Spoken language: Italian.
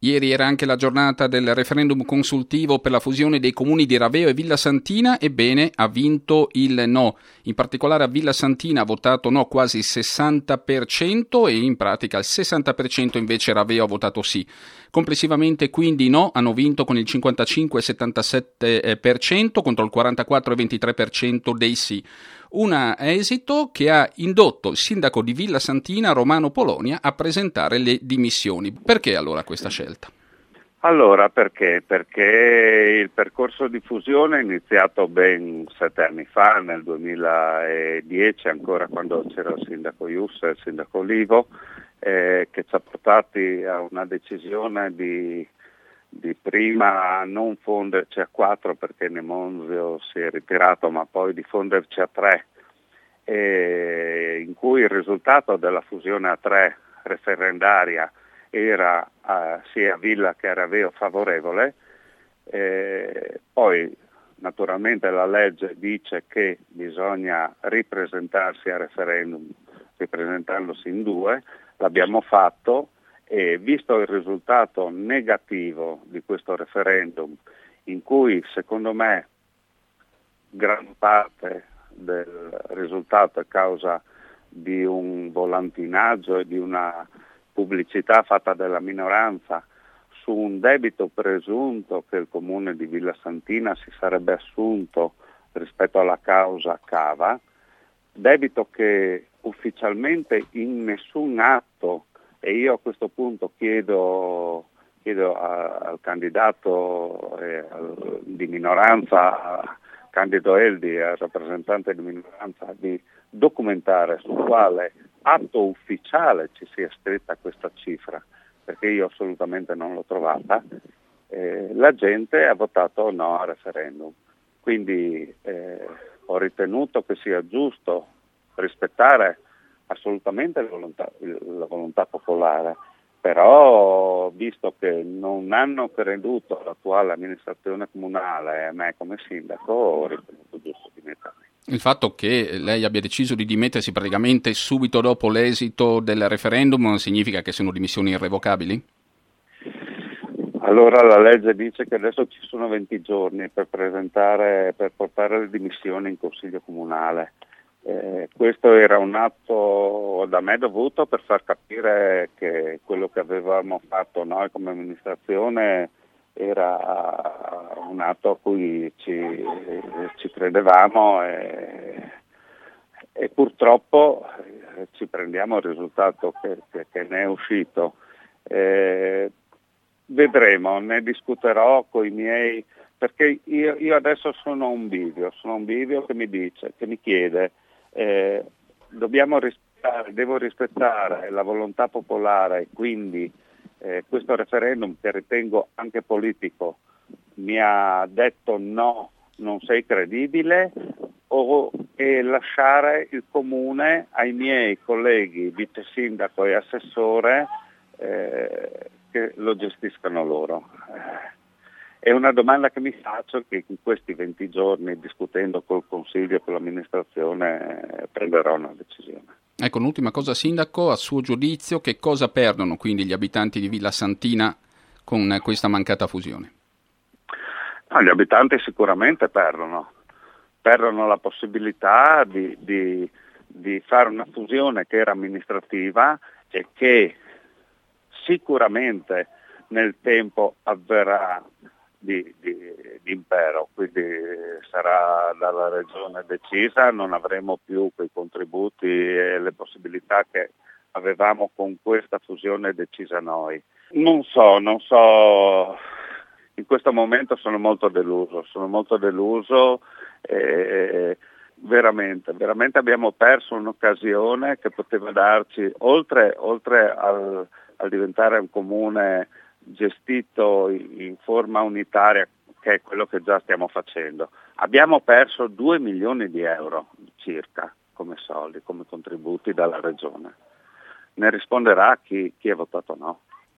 Ieri era anche la giornata del referendum consultivo per la fusione dei comuni di Raveo e Villa Santina. Ebbene, ha vinto il no. In particolare a Villa Santina ha votato no quasi il 60% e in pratica il 60% invece Raveo ha votato sì. Complessivamente quindi no hanno vinto con il 55,77% contro il 44,23% dei sì. Un esito che ha indotto il sindaco di Villa Santina, Romano Polonia, a presentare le dimissioni. Perché allora questa scelta? Allora, perché? Perché il percorso di fusione è iniziato ben 7 anni fa, nel 2010, ancora quando c'era il sindaco Ius e il sindaco Olivo, che ci ha portati a una decisione di prima non fonderci a 4 perché Nemonzio si è ritirato, ma poi di fonderci a 3, in cui il risultato della fusione a 3 referendaria era sia a Villa che a Raveo favorevole. Poi naturalmente la legge dice che bisogna ripresentarsi a referendum ripresentandosi in 2, l'abbiamo fatto. E visto il risultato negativo di questo referendum, in cui secondo me gran parte del risultato è causa di un volantinaggio e di una pubblicità fatta dalla minoranza su un debito presunto che il comune di Villa Santina si sarebbe assunto rispetto alla causa Cava, debito che ufficialmente in nessun atto. E io a questo punto chiedo al candidato di minoranza, Candido Eldi, al rappresentante di minoranza, di documentare su quale atto ufficiale ci sia scritta questa cifra, perché io assolutamente non l'ho trovata. La gente ha votato no al referendum. Quindi ho ritenuto che sia giusto rispettare assolutamente la volontà popolare, però visto che non hanno creduto all'attuale amministrazione comunale e a me come sindaco, ho ritenuto giusto dimettermi. Il fatto che lei abbia deciso di dimettersi praticamente subito dopo l'esito del referendum significa che sono dimissioni irrevocabili? Allora la legge dice che adesso ci sono 20 giorni per portare le dimissioni in consiglio comunale. Questo era un atto da me dovuto per far capire che quello che avevamo fatto noi come amministrazione era un atto a cui ci credevamo e purtroppo ci prendiamo il risultato che ne è uscito. Vedremo, ne discuterò con i miei, perché io adesso sono un bivio che mi chiede devo rispettare la volontà popolare, quindi questo referendum che ritengo anche politico mi ha detto no, non sei credibile, e lasciare il comune ai miei colleghi vice sindaco e assessore che lo gestiscano loro. È una domanda che mi faccio, che in questi 20 giorni, discutendo col Consiglio e con l'amministrazione, prenderò una decisione. Ecco, un'ultima cosa, Sindaco, a suo giudizio che cosa perdono quindi gli abitanti di Villa Santina con questa mancata fusione? No, gli abitanti sicuramente perdono la possibilità di fare una fusione che era amministrativa e che sicuramente nel tempo avverrà di impero, quindi sarà dalla regione decisa, non avremo più quei contributi e le possibilità che avevamo con questa fusione decisa noi. Non so, in questo momento sono molto deluso e veramente abbiamo perso un'occasione che poteva darci, oltre al diventare un comune gestito in forma unitaria, che è quello che già stiamo facendo. Abbiamo perso 2 milioni di euro circa come soldi, come contributi dalla regione. Ne risponderà chi ha votato no.